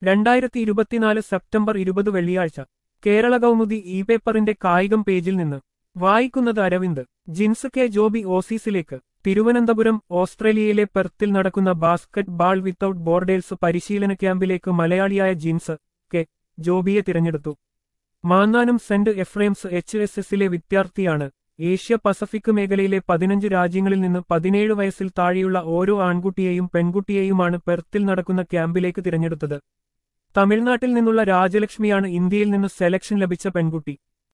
2024 September 20 വെള്ളിയാഴ്ച Kerala Kaumudi E പേപ്പറിന്റെ കായികം പേജിൽ നിന്ന് വായിക്കുന്നത് അരവിന്ദ്. ജിൻസ് കെ ജോബി ഓസീസിലേക്ക്. തിരുവനന്തപുരം. ഓസ്ട്രേലിയയിലെ പെർത്തിൽ നടക്കുന്ന ബാസ്കറ്റ് ബാൾ വിത്തൌട്ട് ബോർഡേഴ്സ് പരിശീലന ക്യാമ്പിലേക്ക് മലയാളിയായ ജിൻസ് കെ ജോബിയെ തിരഞ്ഞെടുത്തു. മാന്നാനം സെന്റ് എഫ്രേംസ് HSSലെ വിദ്യാർത്ഥിയാണ്. ഏഷ്യ പസഫിക് മേഖലയിലെ 15 രാജ്യങ്ങളിൽ നിന്ന് 17 വയസ്സിൽ താഴെയുള്ള ഓരോ ആൺകുട്ടിയെയും പെൺകുട്ടിയെയുമാണ് പെർത്തിൽ നടക്കുന്ന ക്യാമ്പിലേക്ക് തിരഞ്ഞെടുത്തത്. തമിഴ്നാട്ടിൽ നിന്നുള്ള രാജലക്ഷ്മിയാണ് ഇന്ത്യയിൽ നിന്ന് സെലക്ഷൻ ലഭിച്ച പെൺകുട്ടി.